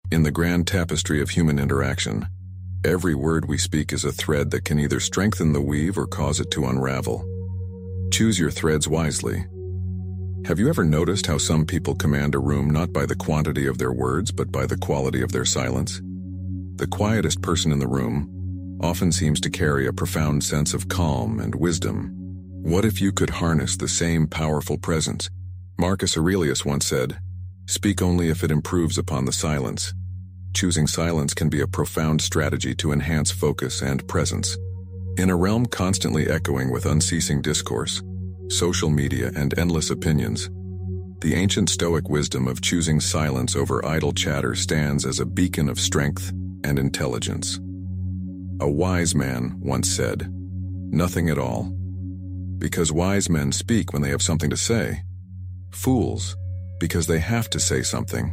In the grand tapestry of human interaction, every word we speak is a thread that can either strengthen the weave or cause it to unravel. Choose your threads wisely. Have you ever noticed how some people command a room not by the quantity of their words, but by the quality of their silence? The quietest person in the room often seems to carry a profound sense of calm and wisdom. What if you could harness the same powerful presence? Marcus Aurelius once said, "Speak only if it improves upon the silence." Choosing silence can be a profound strategy to enhance focus and presence. In a realm constantly echoing with unceasing discourse, social media, and endless opinions, the ancient Stoic wisdom of choosing silence over idle chatter stands as a beacon of strength and intelligence. A wise man once said, "Nothing at all," because wise men speak when they have something to say. Fools, because they have to say something.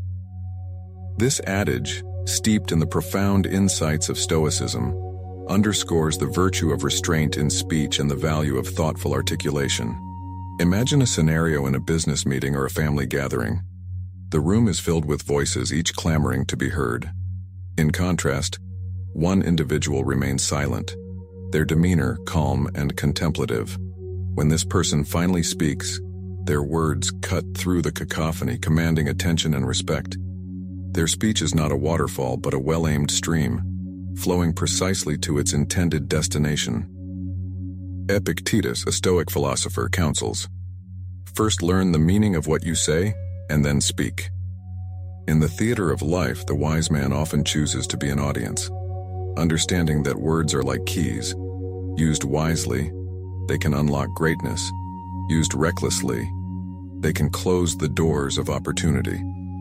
This adage, steeped in the profound insights of Stoicism, underscores the virtue of restraint in speech and the value of thoughtful articulation. Imagine a scenario in a business meeting or a family gathering. The room is filled with voices, each clamoring to be heard. In contrast, one individual remains silent, their demeanor calm and contemplative. When this person finally speaks, their words cut through the cacophony, commanding attention and respect. Their speech is not a waterfall, but a well-aimed stream, flowing precisely to its intended destination. Epictetus, a Stoic philosopher, counsels, "First learn the meaning of what you say, and then speak." In the theater of life, the wise man often chooses to be an audience, understanding that words are like keys. Used wisely, they can unlock greatness. Used recklessly, they can close the doors of opportunity.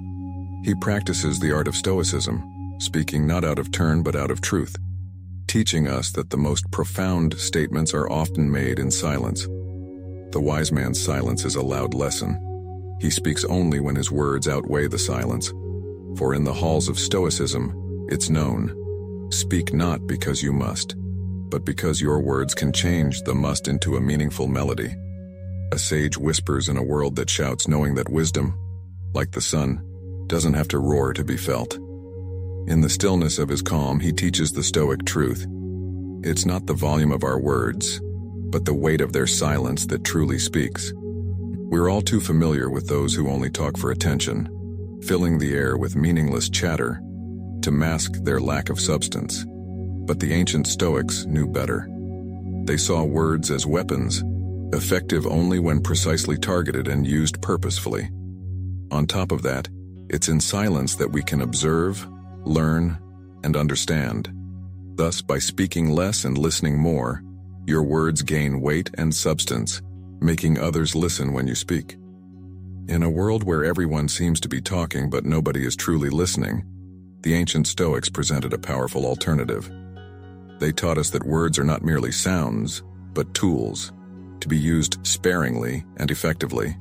He practices the art of Stoicism, speaking not out of turn but out of truth, teaching us that the most profound statements are often made in silence. The wise man's silence is a loud lesson. He speaks only when his words outweigh the silence. For in the halls of Stoicism, it's known, speak not because you must, but because your words can change the must into a meaningful melody. A sage whispers in a world that shouts, knowing that wisdom, like the sun, doesn't have to roar to be felt. In the stillness of his calm, he teaches the Stoic truth. It's not the volume of our words, but the weight of their silence that truly speaks. We're all too familiar with those who only talk for attention, filling the air with meaningless chatter to mask their lack of substance. But the ancient Stoics knew better. They saw words as weapons, effective only when precisely targeted and used purposefully. On top of that, it's in silence that we can observe, learn, and understand. Thus, by speaking less and listening more, your words gain weight and substance, making others listen when you speak. In a world where everyone seems to be talking but nobody is truly listening, the ancient Stoics presented a powerful alternative. They taught us that words are not merely sounds, but tools, to be used sparingly and effectively.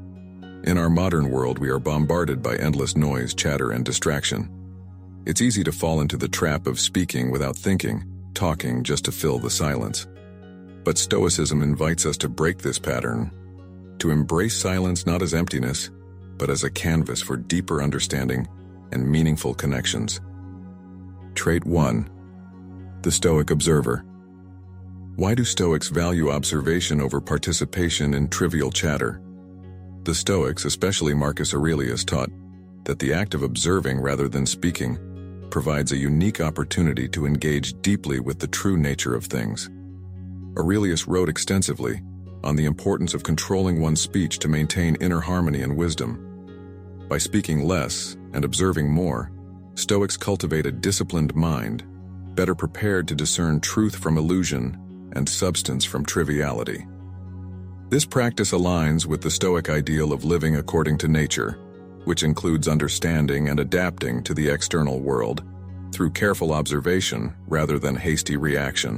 In our modern world, we are bombarded by endless noise, chatter, and distraction. It's easy to fall into the trap of speaking without thinking, talking just to fill the silence. But Stoicism invites us to break this pattern, to embrace silence not as emptiness, but as a canvas for deeper understanding and meaningful connections. Trait 1. The Stoic Observer. Why do Stoics value observation over participation in trivial chatter? The Stoics, especially Marcus Aurelius, taught that the act of observing rather than speaking provides a unique opportunity to engage deeply with the true nature of things. Aurelius wrote extensively on the importance of controlling one's speech to maintain inner harmony and wisdom. By speaking less and observing more, Stoics cultivate a disciplined mind, better prepared to discern truth from illusion and substance from triviality. This practice aligns with the Stoic ideal of living according to nature, which includes understanding and adapting to the external world through careful observation rather than hasty reaction.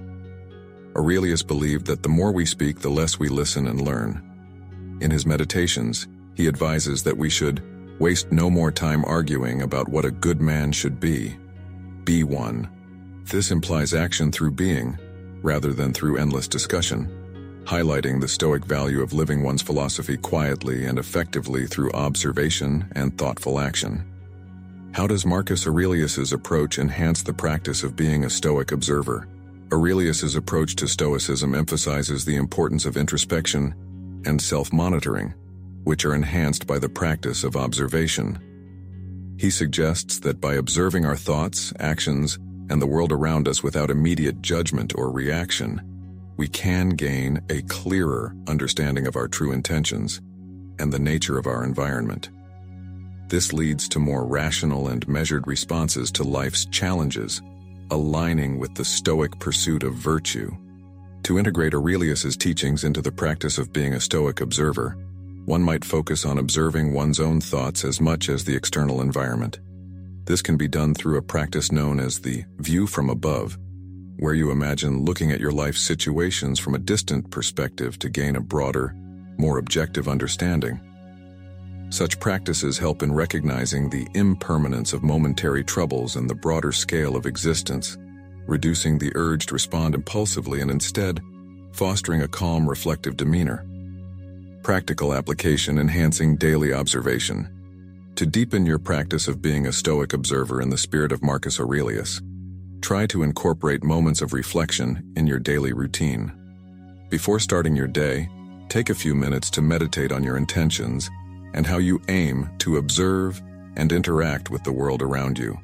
Aurelius believed that the more we speak, the less we listen and learn. In his Meditations, he advises that we should waste no more time arguing about what a good man should be. Be one. This implies action through being, rather than through endless discussion, highlighting the Stoic value of living one's philosophy quietly and effectively through observation and thoughtful action. How does Marcus Aurelius's approach enhance the practice of being a Stoic observer? Aurelius's approach to Stoicism emphasizes the importance of introspection and self-monitoring, which are enhanced by the practice of observation. He suggests that by observing our thoughts, actions, and the world around us without immediate judgment or reaction, we can gain a clearer understanding of our true intentions and the nature of our environment. This leads to more rational and measured responses to life's challenges, aligning with the Stoic pursuit of virtue. To integrate Aurelius's teachings into the practice of being a Stoic observer, one might focus on observing one's own thoughts as much as the external environment. This can be done through a practice known as the view from above, where you imagine looking at your life situations from a distant perspective to gain a broader, more objective understanding. Such practices help in recognizing the impermanence of momentary troubles and the broader scale of existence, reducing the urge to respond impulsively and instead fostering a calm, reflective demeanor. Practical application enhancing daily observation. To deepen your practice of being a Stoic observer in the spirit of Marcus Aurelius, try to incorporate moments of reflection in your daily routine. Before starting your day, take a few minutes to meditate on your intentions and how you aim to observe and interact with the world around you.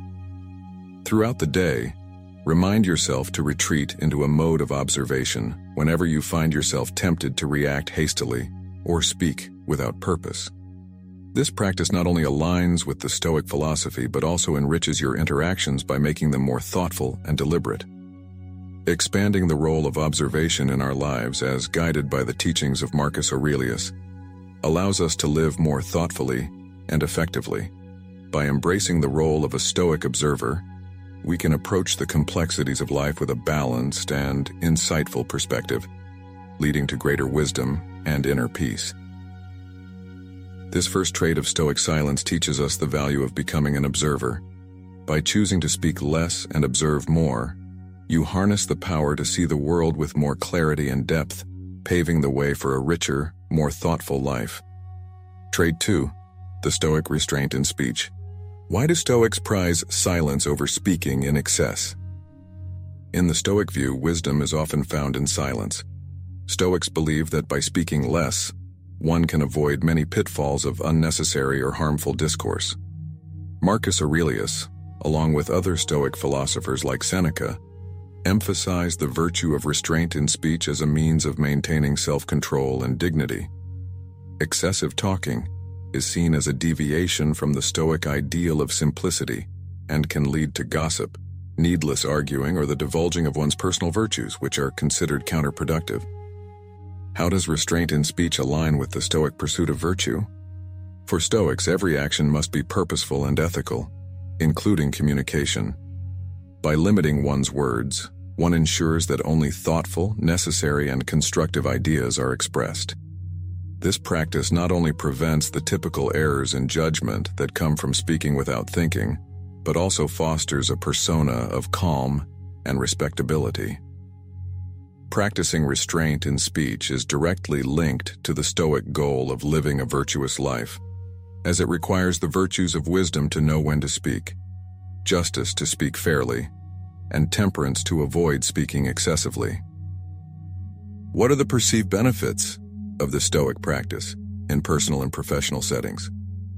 Throughout the day, remind yourself to retreat into a mode of observation whenever you find yourself tempted to react hastily or speak without purpose. This practice not only aligns with the Stoic philosophy but also enriches your interactions by making them more thoughtful and deliberate. Expanding the role of observation in our lives as guided by the teachings of Marcus Aurelius allows us to live more thoughtfully and effectively. By embracing the role of a Stoic observer, we can approach the complexities of life with a balanced and insightful perspective, leading to greater wisdom and inner peace. This first trait of Stoic silence teaches us the value of becoming an observer. By choosing to speak less and observe more, you harness the power to see the world with more clarity and depth, paving the way for a richer, more thoughtful life. Trait 2. The Stoic restraint in speech. Why do Stoics prize silence over speaking in excess? In the Stoic view, wisdom is often found in silence. Stoics believe that by speaking less, one can avoid many pitfalls of unnecessary or harmful discourse. Marcus Aurelius, along with other Stoic philosophers like Seneca, emphasized the virtue of restraint in speech as a means of maintaining self-control and dignity. Excessive talking is seen as a deviation from the Stoic ideal of simplicity and can lead to gossip, needless arguing, or the divulging of one's personal virtues, which are considered counterproductive. How does restraint in speech align with the Stoic pursuit of virtue? For Stoics, every action must be purposeful and ethical, including communication. By limiting one's words, one ensures that only thoughtful, necessary, and constructive ideas are expressed. This practice not only prevents the typical errors in judgment that come from speaking without thinking, but also fosters a persona of calm and respectability. Practicing restraint in speech is directly linked to the Stoic goal of living a virtuous life, as it requires the virtues of wisdom to know when to speak, justice to speak fairly, and temperance to avoid speaking excessively. What are the perceived benefits of the Stoic practice in personal and professional settings?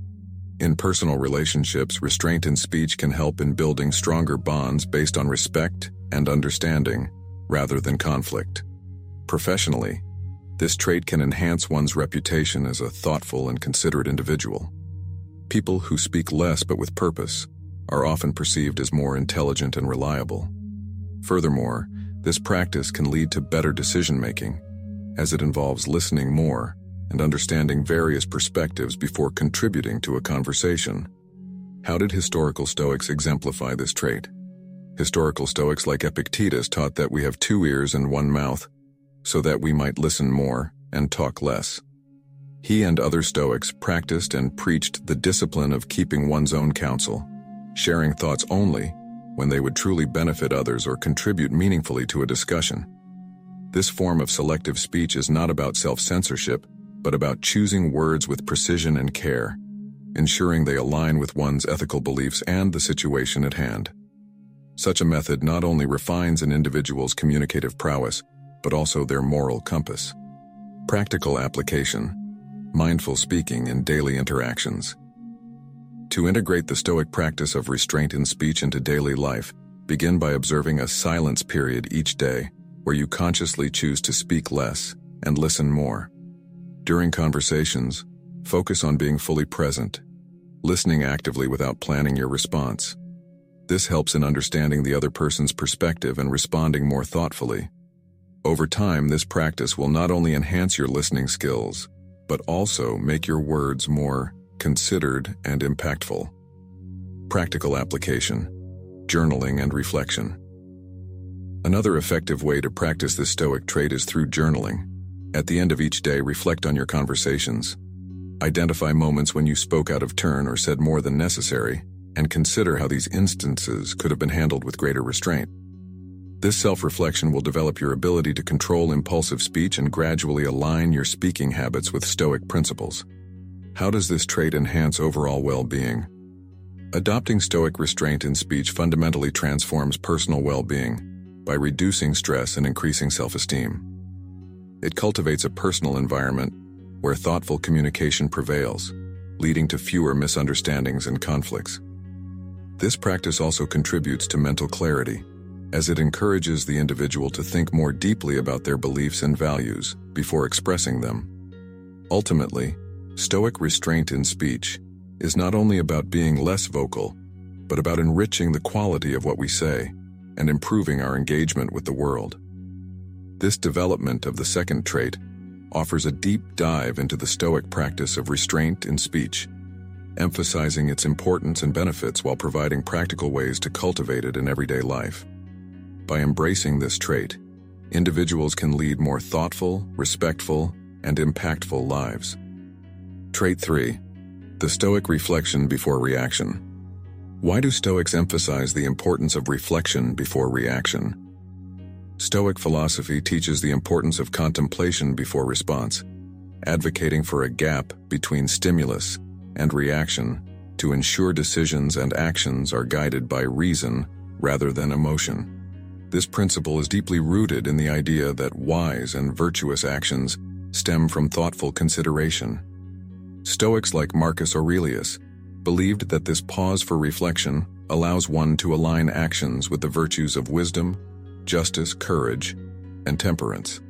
In personal relationships, restraint in speech can help in building stronger bonds based on respect and understanding, rather than conflict. Professionally, this trait can enhance one's reputation as a thoughtful and considerate individual. People who speak less but with purpose are often perceived as more intelligent and reliable. Furthermore, this practice can lead to better decision-making, as it involves listening more and understanding various perspectives before contributing to a conversation. How did historical Stoics exemplify this trait? Historical Stoics like Epictetus taught that we have 2 ears and 1 mouth, so that we might listen more and talk less. He and other Stoics practiced and preached the discipline of keeping one's own counsel, sharing thoughts only when they would truly benefit others or contribute meaningfully to a discussion. This form of selective speech is not about self-censorship, but about choosing words with precision and care. ensuring they align with one's ethical beliefs and the situation at hand. Such a method not only refines an individual's communicative prowess, but also their moral compass. Practical application: mindful speaking in daily interactions. To integrate the Stoic practice of restraint in speech into daily life, begin by observing a silence period each day where you consciously choose to speak less and listen more. During conversations, focus on being fully present, listening actively without planning your response. This helps in understanding the other person's perspective and responding more thoughtfully. Over time, this practice will not only enhance your listening skills, but also make your words more considered and impactful. Practical application: journaling and reflection. Another effective way to practice this Stoic trait is through journaling. At the end of each day, reflect on your conversations. Identify moments when you spoke out of turn or said more than necessary, and consider how these instances could have been handled with greater restraint. This self-reflection will develop your ability to control impulsive speech and gradually align your speaking habits with Stoic principles. How does this trait enhance overall well-being? Adopting Stoic restraint in speech fundamentally transforms personal well-being by reducing stress and increasing self-esteem. It cultivates a personal environment where thoughtful communication prevails, leading to fewer misunderstandings and conflicts. This practice also contributes to mental clarity, as it encourages the individual to think more deeply about their beliefs and values before expressing them. Ultimately, Stoic restraint in speech is not only about being less vocal, but about enriching the quality of what we say and improving our engagement with the world. This development of the second trait offers a deep dive into the Stoic practice of restraint in speech, emphasizing its importance and benefits while providing practical ways to cultivate it in everyday life. By embracing this trait, individuals can lead more thoughtful, respectful, and impactful lives. Trait 3. The Stoic reflection before reaction. Why do Stoics emphasize the importance of reflection before reaction? Stoic philosophy teaches the importance of contemplation before response, advocating for a gap between stimulus and reaction to ensure decisions and actions are guided by reason rather than emotion. This principle is deeply rooted in the idea that wise and virtuous actions stem from thoughtful consideration. Stoics like Marcus Aurelius believed that this pause for reflection allows one to align actions with the virtues of wisdom, justice, courage, and temperance.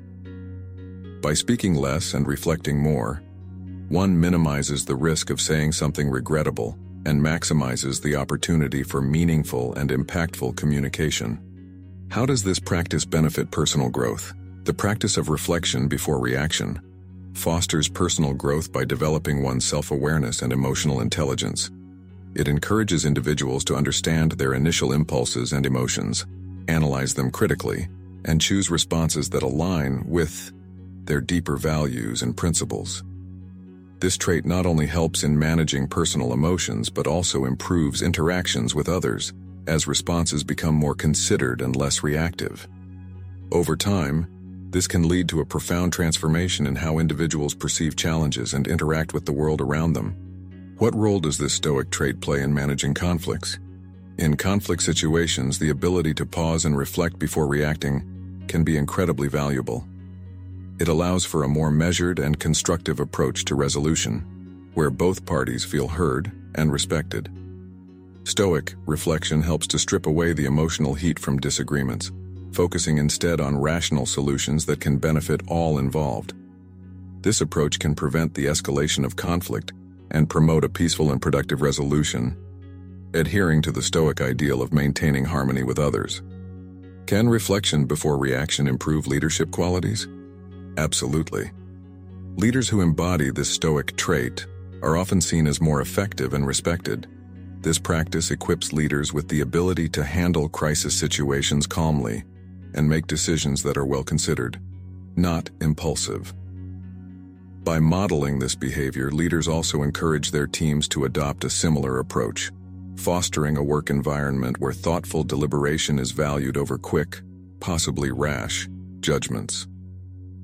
By speaking less and reflecting more, one minimizes the risk of saying something regrettable and maximizes the opportunity for meaningful and impactful communication. How does this practice benefit personal growth? The practice of reflection before reaction fosters personal growth by developing one's self-awareness and emotional intelligence. It encourages individuals to understand their initial impulses and emotions, analyze them critically, and choose responses that align with their deeper values and principles. This trait not only helps in managing personal emotions but also improves interactions with others, as responses become more considered and less reactive. Over time, this can lead to a profound transformation in how individuals perceive challenges and interact with the world around them. What role does this Stoic trait play in managing conflicts? In conflict situations, the ability to pause and reflect before reacting can be incredibly valuable. It allows for a more measured and constructive approach to resolution, where both parties feel heard and respected. Stoic reflection helps to strip away the emotional heat from disagreements, focusing instead on rational solutions that can benefit all involved. This approach can prevent the escalation of conflict and promote a peaceful and productive resolution, adhering to the Stoic ideal of maintaining harmony with others. Can reflection before reaction improve leadership qualities? Absolutely. Leaders who embody this Stoic trait are often seen as more effective and respected. This practice equips leaders with the ability to handle crisis situations calmly and make decisions that are well considered, not impulsive. By modeling this behavior, leaders also encourage their teams to adopt a similar approach, fostering a work environment where thoughtful deliberation is valued over quick, possibly rash, judgments.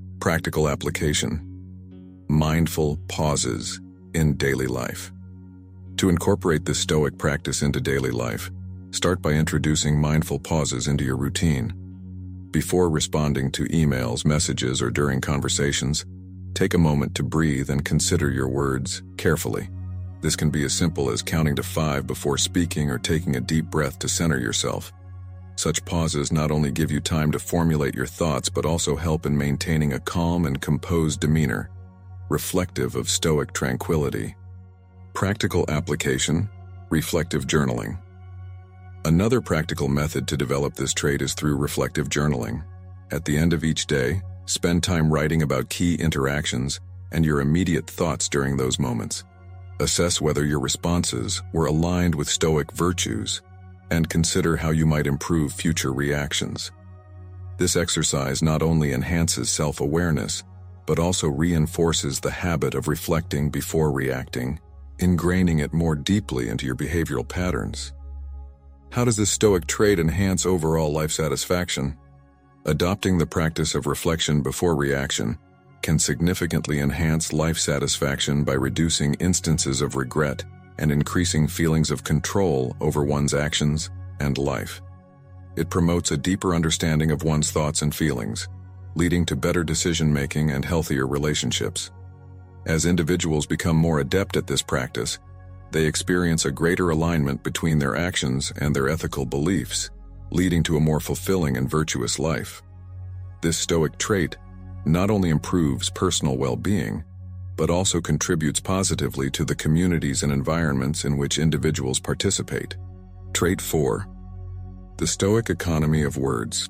Practical application: mindful pauses in daily life. To incorporate this Stoic practice into daily life, start by introducing mindful pauses into your routine. Before responding to emails, messages, or during conversations, take a moment to breathe and consider your words carefully. This can be as simple as counting to 5 before speaking or taking a deep breath to center yourself. Such pauses not only give you time to formulate your thoughts but also help in maintaining a calm and composed demeanor, reflective of Stoic tranquility. Practical application: reflective journaling. Another practical method to develop this trait is through reflective journaling. At the end of each day, spend time writing about key interactions and your immediate thoughts during those moments. Assess whether your responses were aligned with Stoic virtues and consider how you might improve future reactions. This exercise not only enhances self-awareness, but also reinforces the habit of reflecting before reacting, ingraining it more deeply into your behavioral patterns. How does this Stoic trait enhance overall life satisfaction? Adopting the practice of reflection before reaction can significantly enhance life satisfaction by reducing instances of regret and increasing feelings of control over one's actions and life. It promotes a deeper understanding of one's thoughts and feelings, leading to better decision-making and healthier relationships. As individuals become more adept at this practice, they experience a greater alignment between their actions and their ethical beliefs, leading to a more fulfilling and virtuous life. This Stoic trait not only improves personal well-being, but also contributes positively to the communities and environments in which individuals participate. Trait 4. The Stoic economy of words.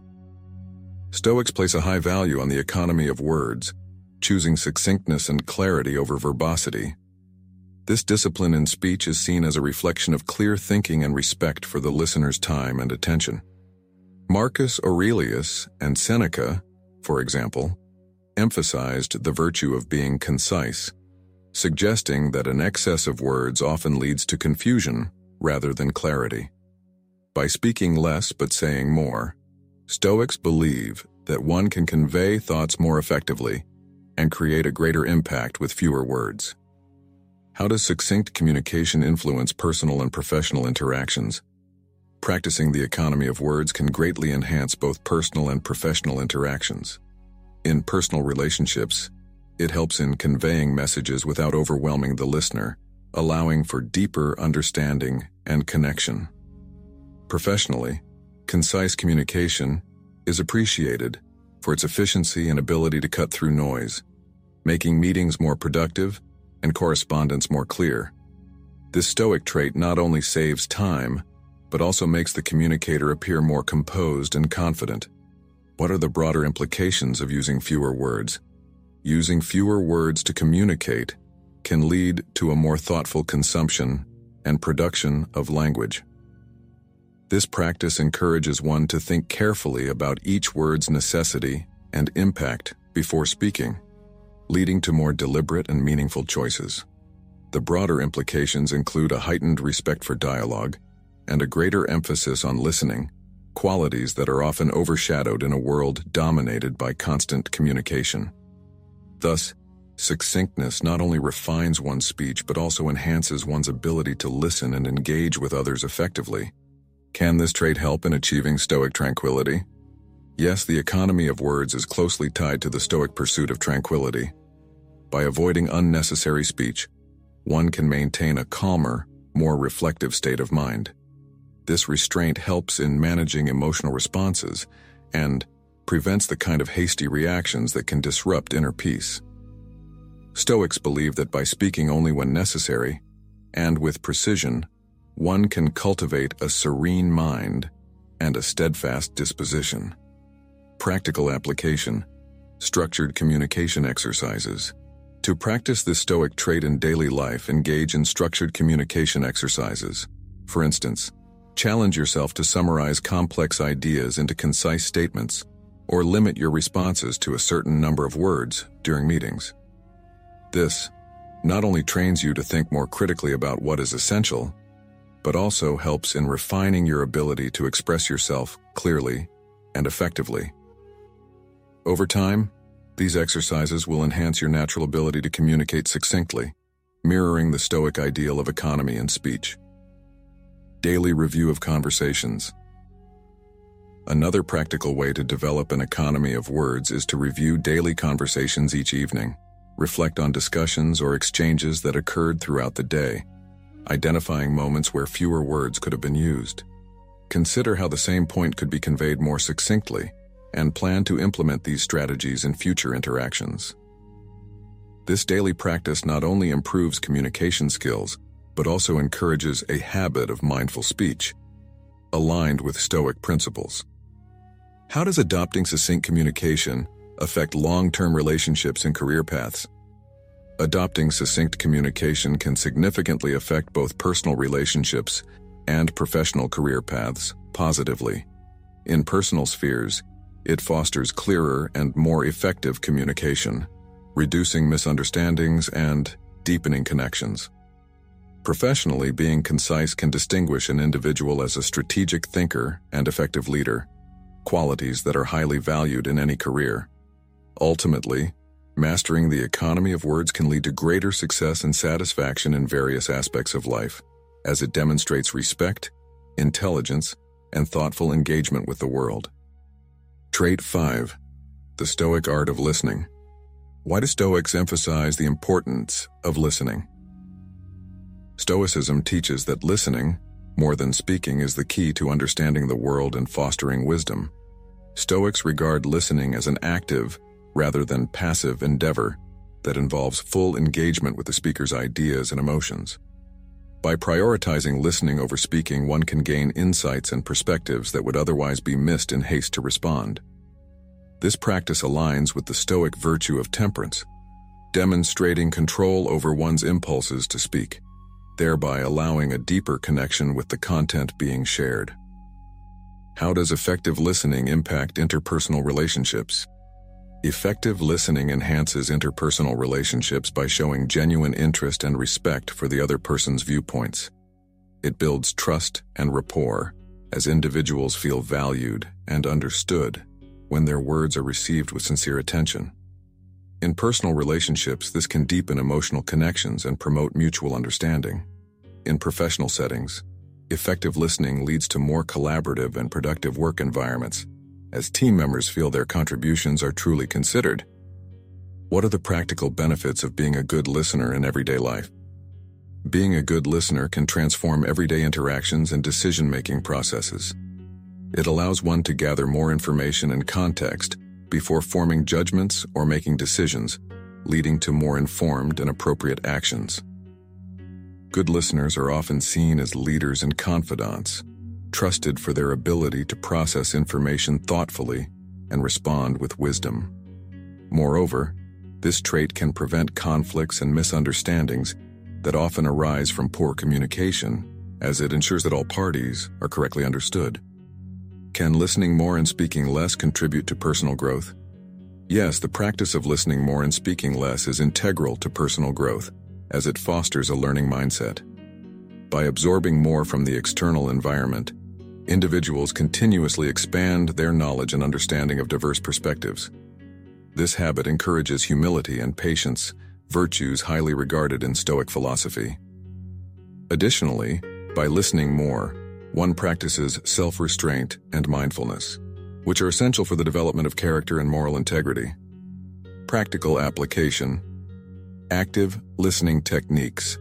Stoics place a high value on the economy of words, choosing succinctness and clarity over verbosity. This discipline in speech is seen as a reflection of clear thinking and respect for the listener's time and attention. Marcus Aurelius and Seneca, for example, emphasized the virtue of being concise, suggesting that an excess of words often leads to confusion rather than clarity. By speaking less but saying more, Stoics believe that one can convey thoughts more effectively and create a greater impact with fewer words. How does succinct communication influence personal and professional interactions? Practicing the economy of words can greatly enhance both personal and professional interactions. In personal relationships, it helps in conveying messages without overwhelming the listener, allowing for deeper understanding and connection. Professionally, concise communication is appreciated for its efficiency and ability to cut through noise, making meetings more productive and correspondence more clear. This Stoic trait not only saves time, but also makes the communicator appear more composed and confident. What are the broader implications of using fewer words? Using fewer words to communicate can lead to a more thoughtful consumption and production of language. This practice encourages one to think carefully about each word's necessity and impact before speaking, leading to more deliberate and meaningful choices. The broader implications include a heightened respect for dialogue and a greater emphasis on listening, qualities that are often overshadowed in a world dominated by constant communication. Thus, succinctness not only refines one's speech but also enhances one's ability to listen and engage with others effectively. Can this trait help in achieving Stoic tranquility? Yes, the economy of words is closely tied to the Stoic pursuit of tranquility. By avoiding unnecessary speech, one can maintain a calmer, more reflective state of mind. This restraint helps in managing emotional responses and prevents the kind of hasty reactions that can disrupt inner peace. Stoics believe that by speaking only when necessary, and with precision, one can cultivate a serene mind and a steadfast disposition. Practical application: structured communication exercises. To practice this Stoic trait in daily life, engage in structured communication exercises. For instance, challenge yourself to summarize complex ideas into concise statements, or limit your responses to a certain number of words during meetings. This not only trains you to think more critically about what is essential, but also helps in refining your ability to express yourself clearly and effectively. Over time, these exercises will enhance your natural ability to communicate succinctly, mirroring the Stoic ideal of economy in speech. Daily review of conversations. Another practical way to develop an economy of words is to review daily conversations each evening. Reflect on discussions or exchanges that occurred throughout the day, identifying moments where fewer words could have been used. Consider how the same point could be conveyed more succinctly, and plan to implement these strategies in future interactions. This daily practice not only improves communication skills, but also encourages a habit of mindful speech, aligned with Stoic principles. How does adopting succinct communication affect long-term relationships and career paths? Adopting succinct communication can significantly affect both personal relationships and professional career paths positively. In personal spheres, it fosters clearer and more effective communication, reducing misunderstandings and deepening connections. Professionally, being concise can distinguish an individual as a strategic thinker and effective leader, qualities that are highly valued in any career. Ultimately, mastering the economy of words can lead to greater success and satisfaction in various aspects of life, as it demonstrates respect, intelligence, and thoughtful engagement with the world. Trait 5. The Stoic art of listening. Why do Stoics emphasize the importance of listening? Stoicism teaches that listening, more than speaking, is the key to understanding the world and fostering wisdom. Stoics regard listening as an active, rather than passive endeavor that involves full engagement with the speaker's ideas and emotions. By prioritizing listening over speaking, one can gain insights and perspectives that would otherwise be missed in haste to respond. This practice aligns with the Stoic virtue of temperance, demonstrating control over one's impulses to speak, thereby allowing a deeper connection with the content being shared. How does effective listening impact interpersonal relationships? Effective listening enhances interpersonal relationships by showing genuine interest and respect for the other person's viewpoints. It builds trust and rapport, as individuals feel valued and understood when their words are received with sincere attention. In personal relationships, this can deepen emotional connections and promote mutual understanding. In professional settings, effective listening leads to more collaborative and productive work environments, as team members feel their contributions are truly considered. What are the practical benefits of being a good listener in everyday life? Being a good listener can transform everyday interactions and decision-making processes. It allows one to gather more information and context before forming judgments or making decisions, leading to more informed and appropriate actions. Good listeners are often seen as leaders and confidants, trusted for their ability to process information thoughtfully and respond with wisdom. Moreover, this trait can prevent conflicts and misunderstandings that often arise from poor communication, as it ensures that all parties are correctly understood. Can listening more and speaking less contribute to personal growth? Yes, the practice of listening more and speaking less is integral to personal growth, as it fosters a learning mindset. By absorbing more from the external environment, individuals continuously expand their knowledge and understanding of diverse perspectives. This habit encourages humility and patience, virtues highly regarded in Stoic philosophy. Additionally, by listening more, one practices self-restraint and mindfulness, which are essential for the development of character and moral integrity. Practical application. Active listening techniques.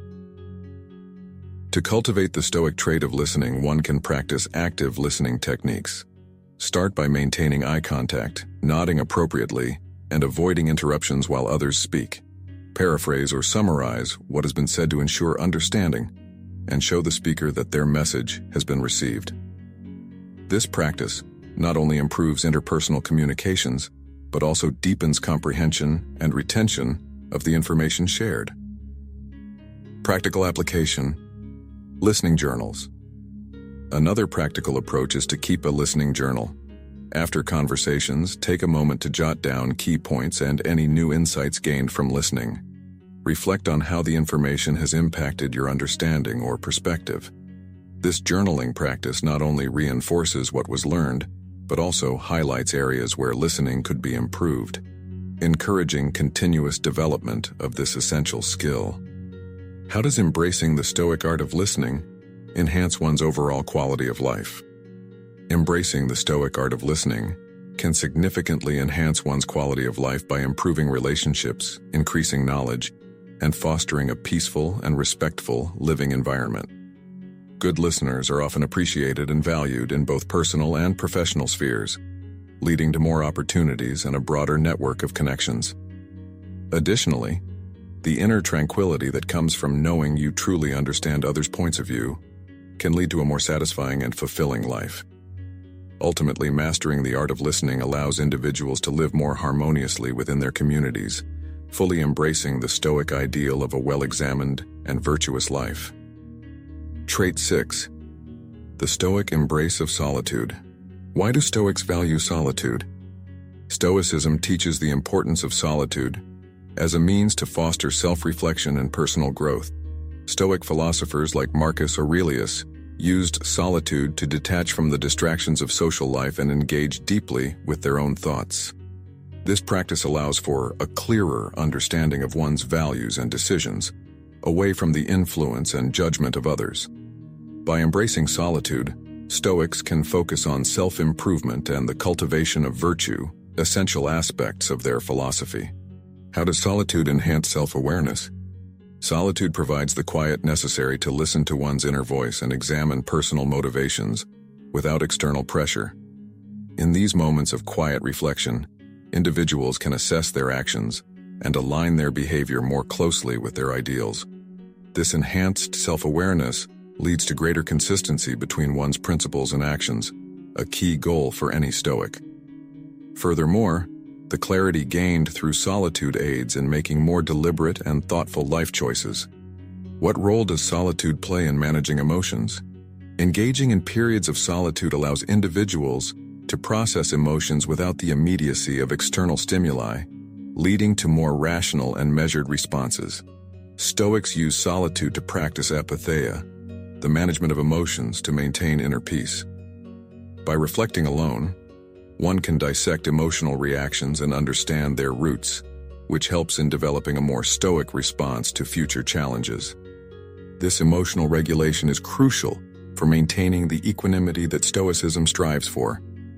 To cultivate the Stoic trait of listening, one can practice active listening techniques. Start by maintaining eye contact, nodding appropriately, and avoiding interruptions while others speak. Paraphrase or summarize what has been said to ensure understanding, and show the speaker that their message has been received. This practice not only improves interpersonal communications, but also deepens comprehension and retention of the information shared. Practical application. Listening journals. Another practical approach is to keep a listening journal. After conversations, take a moment to jot down key points and any new insights gained from listening. Reflect on how the information has impacted your understanding or perspective. This journaling practice not only reinforces what was learned, but also highlights areas where listening could be improved, encouraging continuous development of this essential skill. How does embracing the Stoic art of listening enhance one's overall quality of life? Embracing the Stoic art of listening can significantly enhance one's quality of life by improving relationships, increasing knowledge, and fostering a peaceful and respectful living environment. Good listeners are often appreciated and valued in both personal and professional spheres, leading to more opportunities and a broader network of connections. Additionally, the inner tranquility that comes from knowing you truly understand others' points of view can lead to a more satisfying and fulfilling life. Ultimately, mastering the art of listening allows individuals to live more harmoniously within their communities, fully embracing the Stoic ideal of a well-examined and virtuous life. Trait 6. The Stoic embrace of solitude. Why do Stoics value solitude? Stoicism teaches the importance of solitude as a means to foster self-reflection and personal growth. Stoic philosophers like Marcus Aurelius used solitude to detach from the distractions of social life and engage deeply with their own thoughts. This practice allows for a clearer understanding of one's values and decisions, away from the influence and judgment of others. By embracing solitude, Stoics can focus on self-improvement and the cultivation of virtue, essential aspects of their philosophy. How does solitude enhance self-awareness? Solitude provides the quiet necessary to listen to one's inner voice and examine personal motivations without external pressure. In these moments of quiet reflection, individuals can assess their actions and align their behavior more closely with their ideals. This enhanced self-awareness leads to greater consistency between one's principles and actions, a key goal for any Stoic. Furthermore, the clarity gained through solitude aids in making more deliberate and thoughtful life choices. What role does solitude play in managing emotions? Engaging in periods of solitude allows individuals to process emotions without the immediacy of external stimuli, leading to more rational and measured responses. Stoics use solitude to practice apatheia, the management of emotions to maintain inner peace. By reflecting alone, one can dissect emotional reactions and understand their roots, which helps in developing a more Stoic response to future challenges. This emotional regulation is crucial for maintaining the equanimity that Stoicism strives for.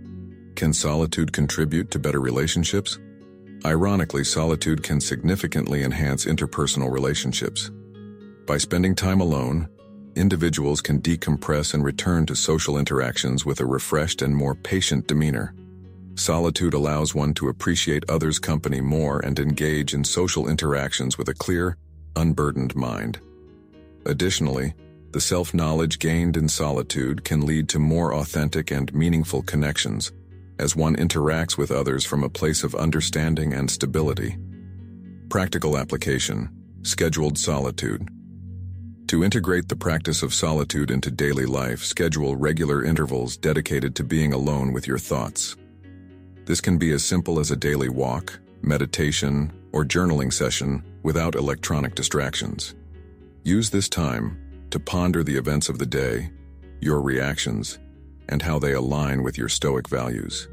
Can solitude contribute to better relationships? Ironically, solitude can significantly enhance interpersonal relationships. By spending time alone, individuals can decompress and return to social interactions with a refreshed and more patient demeanor. Solitude allows one to appreciate others' company more and engage in social interactions with a clear, unburdened mind. Additionally, the self-knowledge gained in solitude can lead to more authentic and meaningful connections, as one interacts with others from a place of understanding and stability. Practical application: scheduled solitude. To integrate the practice of solitude into daily life, schedule regular intervals dedicated to being alone with your thoughts. This can be as simple as a daily walk, meditation, or journaling session without electronic distractions. Use this time to ponder the events of the day, your reactions, and how they align with your Stoic values.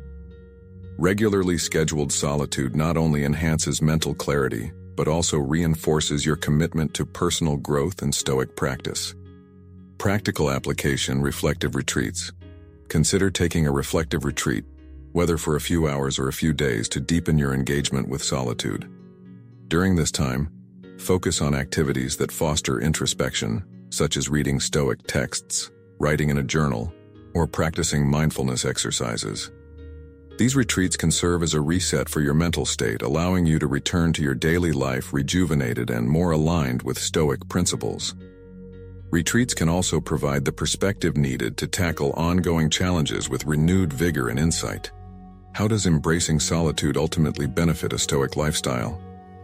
Regularly scheduled solitude not only enhances mental clarity, but also reinforces your commitment to personal growth and Stoic practice. Practical application: reflective retreats. Consider taking a reflective retreat, whether for a few hours or a few days, to deepen your engagement with solitude. During this time, focus on activities that foster introspection, such as reading Stoic texts, writing in a journal, or practicing mindfulness exercises. These retreats can serve as a reset for your mental state, allowing you to return to your daily life rejuvenated and more aligned with Stoic principles. Retreats can also provide the perspective needed to tackle ongoing challenges with renewed vigor and insight. How does embracing solitude ultimately benefit a Stoic lifestyle?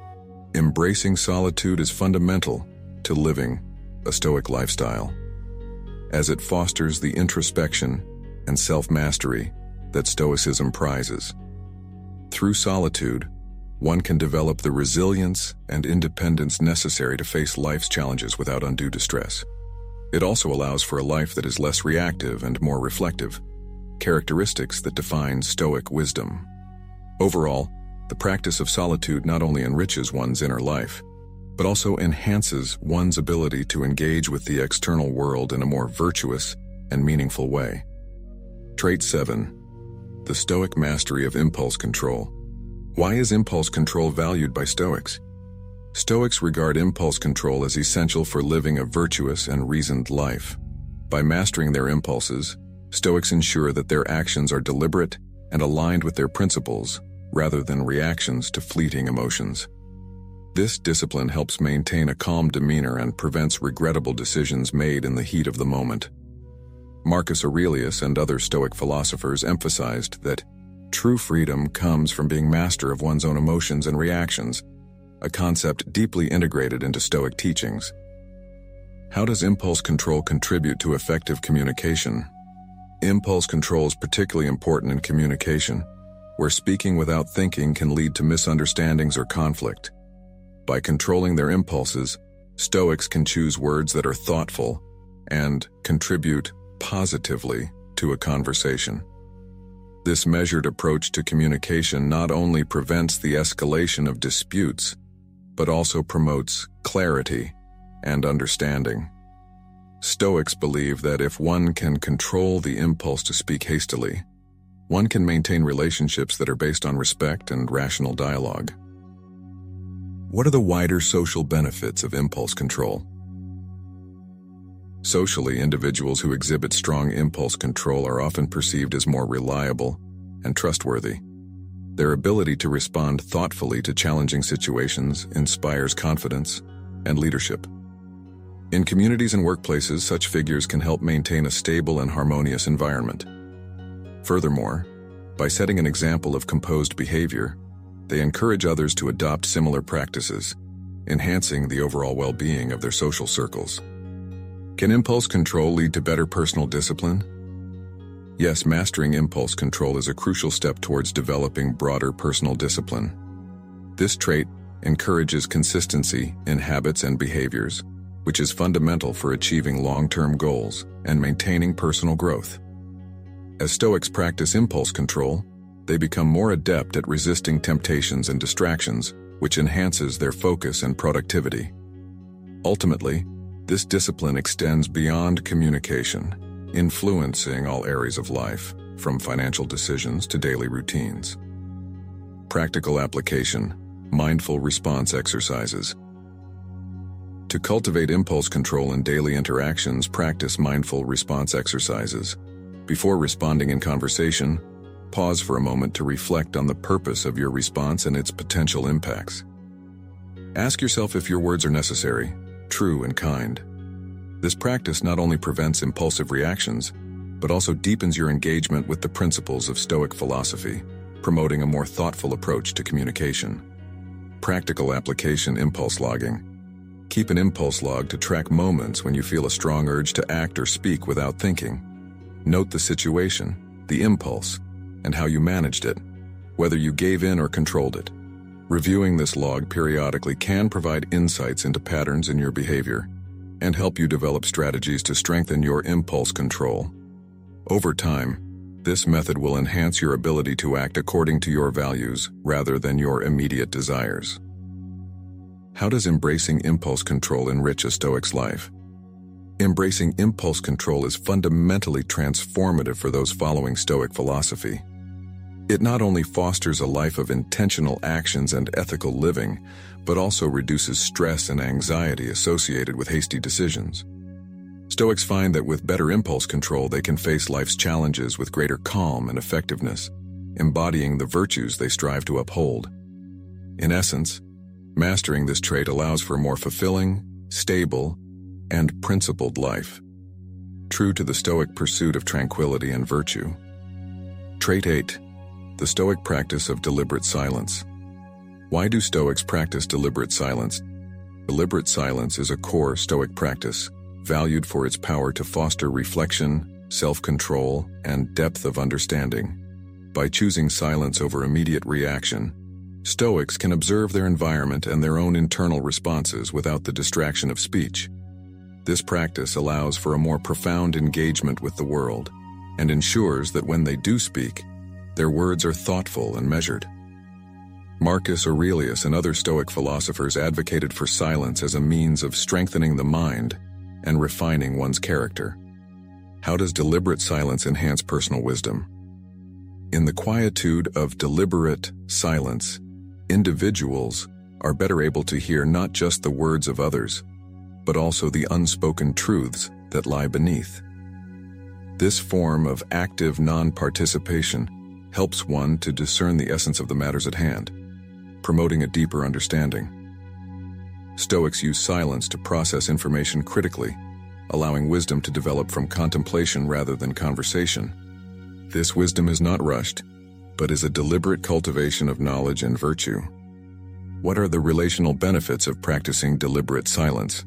Embracing solitude is fundamental to living a Stoic lifestyle, as it fosters the introspection and self-mastery that Stoicism prizes. Through solitude, one can develop the resilience and independence necessary to face life's challenges without undue distress. It also allows for a life that is less reactive and more reflective, characteristics that define Stoic wisdom. Overall, the practice of solitude not only enriches one's inner life, but also enhances one's ability to engage with the external world in a more virtuous and meaningful way. Trait 7. The Stoic Mastery of Impulse Control. Why is impulse control valued by Stoics? Stoics regard impulse control as essential for living a virtuous and reasoned life. By mastering their impulses, Stoics ensure that their actions are deliberate and aligned with their principles, rather than reactions to fleeting emotions. This discipline helps maintain a calm demeanor and prevents regrettable decisions made in the heat of the moment. Marcus Aurelius and other Stoic philosophers emphasized that true freedom comes from being master of one's own emotions and reactions, a concept deeply integrated into Stoic teachings. How does impulse control contribute to effective communication? Impulse control is particularly important in communication, where speaking without thinking can lead to misunderstandings or conflict. By controlling their impulses, Stoics can choose words that are thoughtful and contribute positively to a conversation. This measured approach to communication not only prevents the escalation of disputes, but also promotes clarity and understanding. Stoics believe that if one can control the impulse to speak hastily, one can maintain relationships that are based on respect and rational dialogue. What are the wider social benefits of impulse control? Socially, individuals who exhibit strong impulse control are often perceived as more reliable and trustworthy. Their ability to respond thoughtfully to challenging situations inspires confidence and leadership. In communities and workplaces, such figures can help maintain a stable and harmonious environment. Furthermore, by setting an example of composed behavior, they encourage others to adopt similar practices, enhancing the overall well-being of their social circles. Can impulse control lead to better personal discipline? Yes, mastering impulse control is a crucial step towards developing broader personal discipline. This trait encourages consistency in habits and behaviors, which is fundamental for achieving long-term goals and maintaining personal growth. As Stoics practice impulse control, they become more adept at resisting temptations and distractions, which enhances their focus and productivity. Ultimately, this discipline extends beyond communication, influencing all areas of life, from financial decisions to daily routines. Practical application: mindful response exercises. To cultivate impulse control in daily interactions, practice mindful response exercises. Before responding in conversation, pause for a moment to reflect on the purpose of your response and its potential impacts. Ask yourself if your words are necessary, true, and kind. This practice not only prevents impulsive reactions, but also deepens your engagement with the principles of Stoic philosophy, promoting a more thoughtful approach to communication. Practical application: impulse logging. Keep an impulse log to track moments when you feel a strong urge to act or speak without thinking. Note the situation, the impulse, and how you managed it, whether you gave in or controlled it. Reviewing this log periodically can provide insights into patterns in your behavior and help you develop strategies to strengthen your impulse control. Over time, this method will enhance your ability to act according to your values rather than your immediate desires. How does embracing impulse control enrich a Stoic's life? Embracing impulse control is fundamentally transformative for those following Stoic philosophy. It not only fosters a life of intentional actions and ethical living, but also reduces stress and anxiety associated with hasty decisions. Stoics find that with better impulse control, they can face life's challenges with greater calm and effectiveness, embodying the virtues they strive to uphold. In essence, mastering this trait allows for a more fulfilling, stable, and principled life, true to the Stoic pursuit of tranquility and virtue. Trait 8. The Stoic practice of deliberate silence. Why do Stoics practice deliberate silence? Deliberate silence is a core Stoic practice, valued for its power to foster reflection, self-control, and depth of understanding. By choosing silence over immediate reaction, Stoics can observe their environment and their own internal responses without the distraction of speech. This practice allows for a more profound engagement with the world and ensures that when they do speak, their words are thoughtful and measured. Marcus Aurelius and other Stoic philosophers advocated for silence as a means of strengthening the mind and refining one's character. How does deliberate silence enhance personal wisdom? In the quietude of deliberate silence, individuals are better able to hear not just the words of others, but also the unspoken truths that lie beneath. This form of active non-participation helps one to discern the essence of the matters at hand, promoting a deeper understanding. Stoics use silence to process information critically, allowing wisdom to develop from contemplation rather than conversation. This wisdom is not rushed, but is a deliberate cultivation of knowledge and virtue. What are the relational benefits of practicing deliberate silence?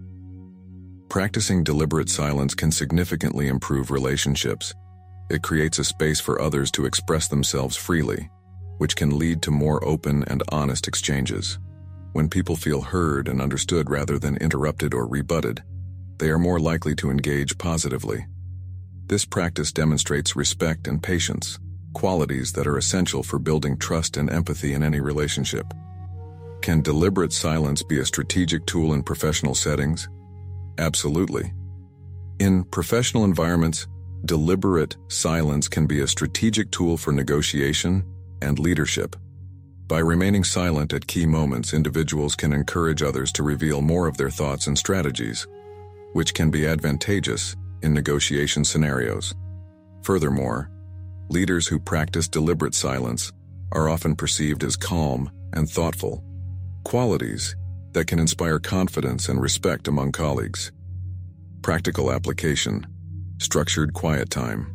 Practicing deliberate silence can significantly improve relationships. It creates a space for others to express themselves freely, which can lead to more open and honest exchanges. When people feel heard and understood rather than interrupted or rebutted, they are more likely to engage positively. This practice demonstrates respect and patience, qualities that are essential for building trust and empathy in any relationship. Can deliberate silence be a strategic tool in professional settings? Absolutely. In professional environments, deliberate silence can be a strategic tool for negotiation and leadership. By remaining silent at key moments, individuals can encourage others to reveal more of their thoughts and strategies, which can be advantageous in negotiation scenarios. Furthermore, leaders who practice deliberate silence are often perceived as calm and thoughtful, qualities that can inspire confidence and respect among colleagues. Practical application: structured quiet time.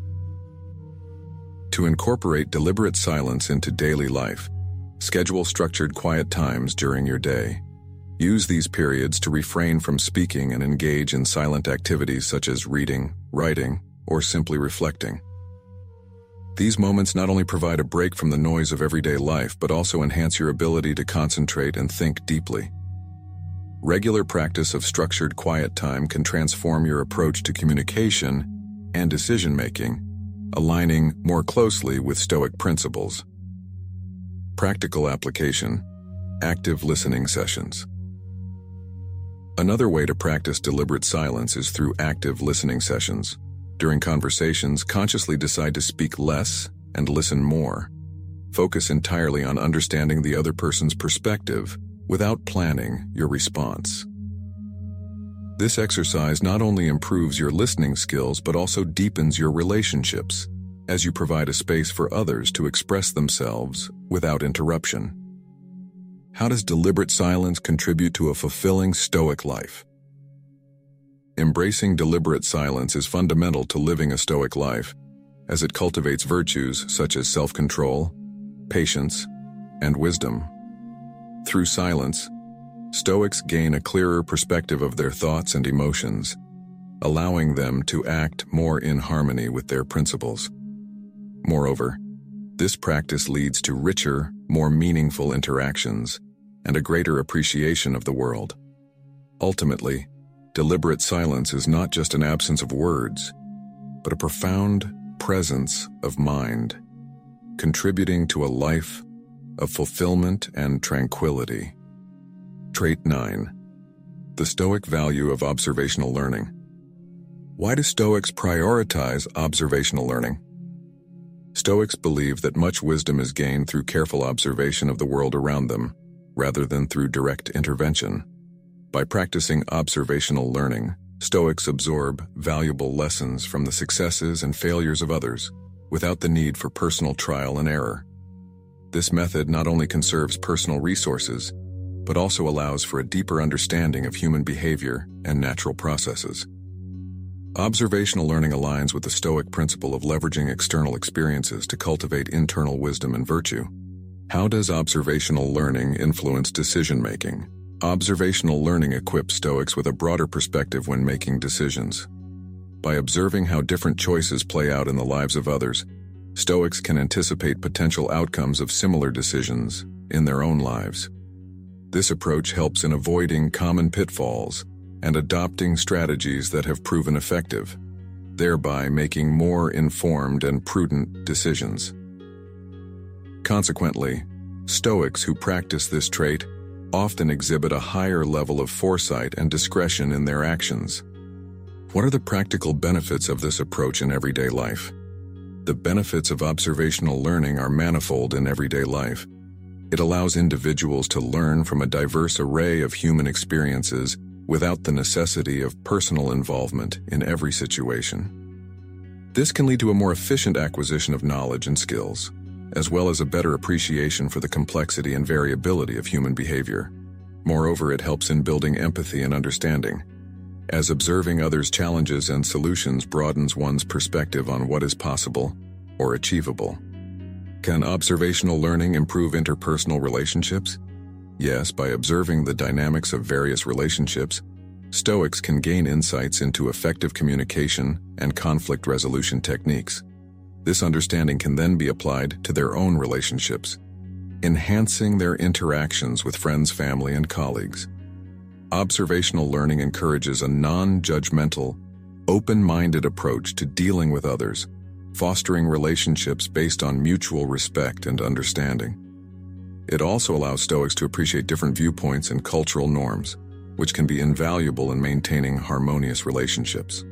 To incorporate deliberate silence into daily life, schedule structured quiet times during your day. Use these periods to refrain from speaking and engage in silent activities such as reading, writing, or simply reflecting. These moments not only provide a break from the noise of everyday life, but also enhance your ability to concentrate and think deeply. Regular practice of structured quiet time can transform your approach to communication and decision-making, aligning more closely with Stoic principles. Practical application: active listening sessions. Another way to practice deliberate silence is through active listening sessions. During conversations, consciously decide to speak less and listen more. Focus entirely on understanding the other person's perspective without planning your response. This exercise not only improves your listening skills but also deepens your relationships, as you provide a space for others to express themselves without interruption. How does deliberate silence contribute to a fulfilling Stoic life? Embracing deliberate silence is fundamental to living a Stoic life, as it cultivates virtues such as self-control, patience, and wisdom. Through silence, Stoics gain a clearer perspective of their thoughts and emotions, allowing them to act more in harmony with their principles. Moreover, this practice leads to richer, more meaningful interactions and a greater appreciation of the world. Ultimately, deliberate silence is not just an absence of words, but a profound presence of mind, contributing to a life of fulfillment and tranquility. Trait 9. The Stoic value of observational learning. Why do Stoics prioritize observational learning? Stoics believe that much wisdom is gained through careful observation of the world around them, rather than through direct intervention. By practicing observational learning, Stoics absorb valuable lessons from the successes and failures of others, without the need for personal trial and error. This method not only conserves personal resources, but also allows for a deeper understanding of human behavior and natural processes. Observational learning aligns with the Stoic principle of leveraging external experiences to cultivate internal wisdom and virtue. How does observational learning influence decision-making? Observational learning equips Stoics with a broader perspective when making decisions. By observing how different choices play out in the lives of others, Stoics can anticipate potential outcomes of similar decisions in their own lives. This approach helps in avoiding common pitfalls and adopting strategies that have proven effective, thereby making more informed and prudent decisions. Consequently, Stoics who practice this trait often exhibit a higher level of foresight and discretion in their actions. What are the practical benefits of this approach in everyday life? The benefits of observational learning are manifold in everyday life. It allows individuals to learn from a diverse array of human experiences without the necessity of personal involvement in every situation. This can lead to a more efficient acquisition of knowledge and skills, as well as a better appreciation for the complexity and variability of human behavior. Moreover, it helps in building empathy and understanding, as observing others' challenges and solutions broadens one's perspective on what is possible or achievable. Can observational learning improve interpersonal relationships? Yes, by observing the dynamics of various relationships, Stoics can gain insights into effective communication and conflict resolution techniques. This understanding can then be applied to their own relationships, enhancing their interactions with friends, family, and colleagues. Observational learning encourages a non-judgmental, open-minded approach to dealing with others, fostering relationships based on mutual respect and understanding. It also allows Stoics to appreciate different viewpoints and cultural norms, which can be invaluable in maintaining harmonious relationships.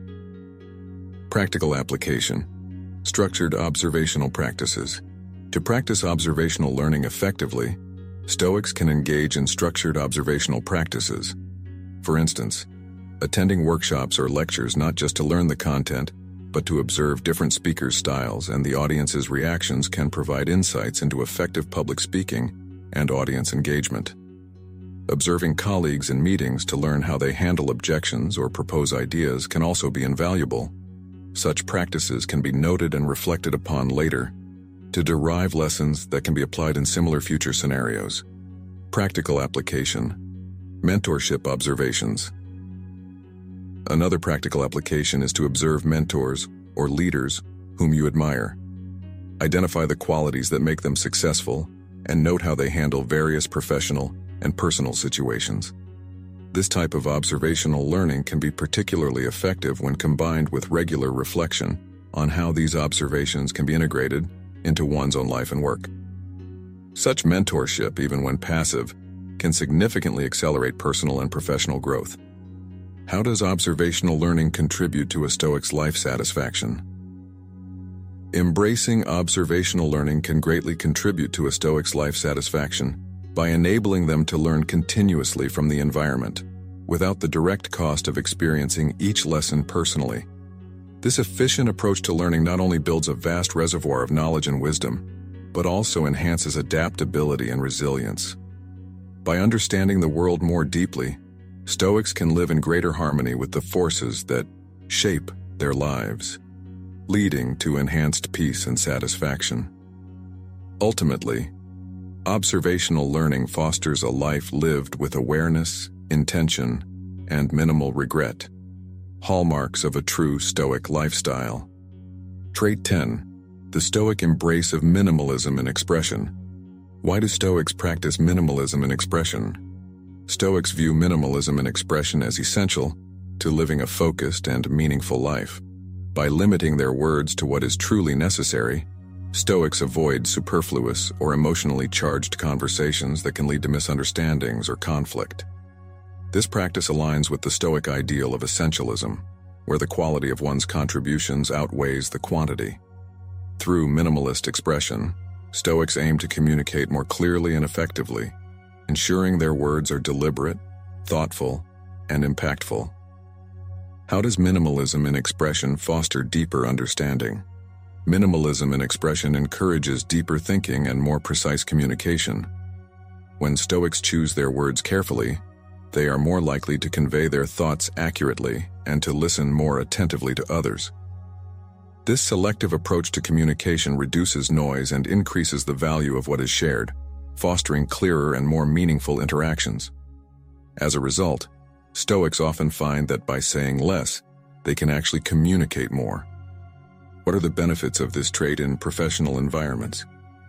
Practical application. Structured observational practices. To practice observational learning effectively, Stoics can engage in structured observational practices. For instance, attending workshops or lectures not just to learn the content, but to observe different speakers' styles and the audience's reactions can provide insights into effective public speaking and audience engagement. Observing colleagues in meetings to learn how they handle objections or propose ideas can also be invaluable. Such practices can be noted and reflected upon later to derive lessons that can be applied in similar future scenarios. Practical application. Mentorship observations. Another practical application is to observe mentors or leaders whom you admire. Identify the qualities that make them successful and note how they handle various professional and personal situations. This type of observational learning can be particularly effective when combined with regular reflection on how these observations can be integrated into one's own life and work. Such mentorship, even when passive, can significantly accelerate personal and professional growth. How does observational learning contribute to a Stoic's life satisfaction? Embracing observational learning can greatly contribute to a Stoic's life satisfaction by enabling them to learn continuously from the environment, without the direct cost of experiencing each lesson personally. This efficient approach to learning not only builds a vast reservoir of knowledge and wisdom, but also enhances adaptability and resilience. By understanding the world more deeply, Stoics can live in greater harmony with the forces that shape their lives, leading to enhanced peace and satisfaction. Ultimately, observational learning fosters a life lived with awareness, intention, and minimal regret, hallmarks of a true Stoic lifestyle. Trait 10. The Stoic embrace of minimalism in expression. Why do Stoics practice minimalism in expression? Stoics view minimalism in expression as essential to living a focused and meaningful life. By limiting their words to what is truly necessary, Stoics avoid superfluous or emotionally charged conversations that can lead to misunderstandings or conflict. This practice aligns with the Stoic ideal of essentialism, where the quality of one's contributions outweighs the quantity. Through minimalist expression, Stoics aim to communicate more clearly and effectively, ensuring their words are deliberate, thoughtful, and impactful. How does minimalism in expression foster deeper understanding? Minimalism in expression encourages deeper thinking and more precise communication. When Stoics choose their words carefully, they are more likely to convey their thoughts accurately and to listen more attentively to others. This selective approach to communication reduces noise and increases the value of what is shared, fostering clearer and more meaningful interactions. As a result, Stoics often find that by saying less, they can actually communicate more. What are the benefits of this trait in professional environments?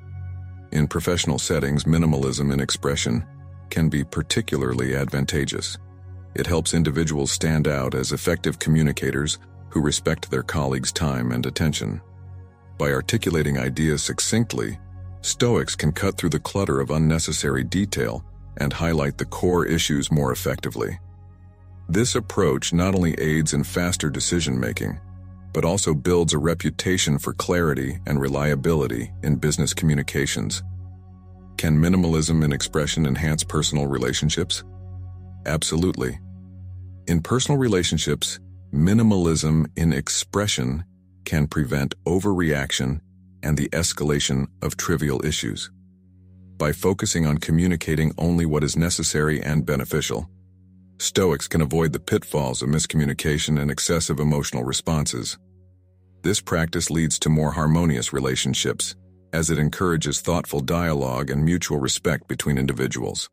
In professional settings, minimalism in expression can be particularly advantageous. It helps individuals stand out as effective communicators who respect their colleagues' time and attention. By articulating ideas succinctly, Stoics can cut through the clutter of unnecessary detail and highlight the core issues more effectively. This approach not only aids in faster decision-making, but also builds a reputation for clarity and reliability in business communications. Can minimalism in expression enhance personal relationships? Absolutely. In personal relationships, minimalism in expression can prevent overreaction and the escalation of trivial issues. By focusing on communicating only what is necessary and beneficial, Stoics can avoid the pitfalls of miscommunication and excessive emotional responses. This practice leads to more harmonious relationships, as it encourages thoughtful dialogue and mutual respect between individuals.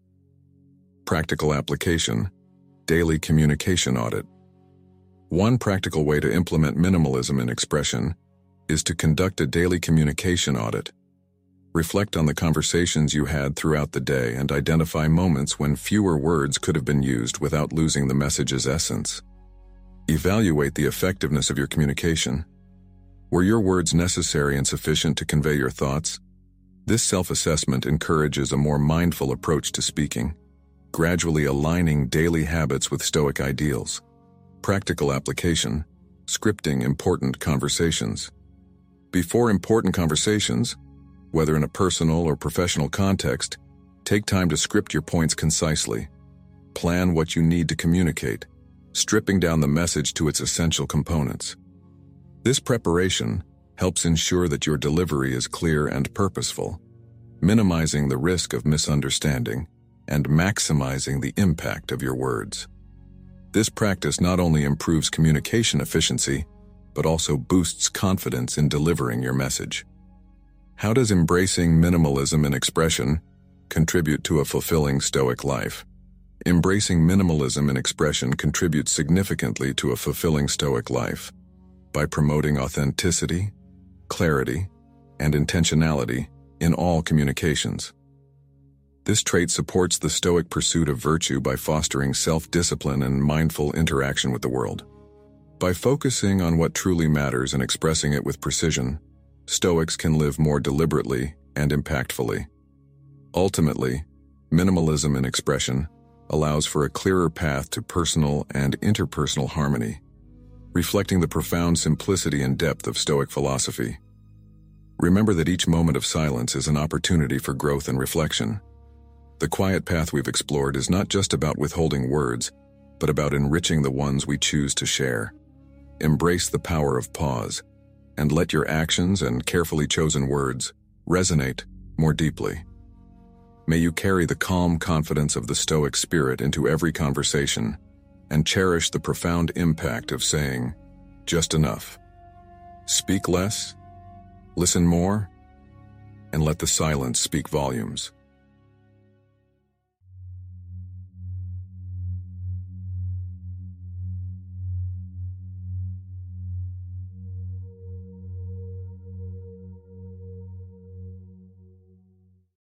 Practical application: daily communication audit. One practical way to implement minimalism in expression is to conduct a daily communication audit. Reflect on the conversations you had throughout the day and identify moments when fewer words could have been used without losing the message's essence. Evaluate the effectiveness of your communication. Were your words necessary and sufficient to convey your thoughts? This self-assessment encourages a more mindful approach to speaking, gradually aligning daily habits with Stoic ideals. Practical application: scripting important conversations. Before important conversations, whether in a personal or professional context, take time to script your points concisely. Plan what you need to communicate, stripping down the message to its essential components. This preparation helps ensure that your delivery is clear and purposeful, minimizing the risk of misunderstanding and maximizing the impact of your words. This practice not only improves communication efficiency, but also boosts confidence in delivering your message. How does embracing minimalism in expression contribute to a fulfilling Stoic life? Embracing minimalism in expression contributes significantly to a fulfilling Stoic life by promoting authenticity, clarity, and intentionality in all communications. This trait supports the Stoic pursuit of virtue by fostering self-discipline and mindful interaction with the world. By focusing on what truly matters and expressing it with precision, Stoics can live more deliberately and impactfully. Ultimately, minimalism in expression allows for a clearer path to personal and interpersonal harmony, reflecting the profound simplicity and depth of Stoic philosophy. Remember that each moment of silence is an opportunity for growth and reflection. The quiet path we've explored is not just about withholding words, but about enriching the ones we choose to share. Embrace the power of pause, and let your actions and carefully chosen words resonate more deeply. May you carry the calm confidence of the Stoic spirit into every conversation, and cherish the profound impact of saying, just enough. Speak less, listen more, and let the silence speak volumes.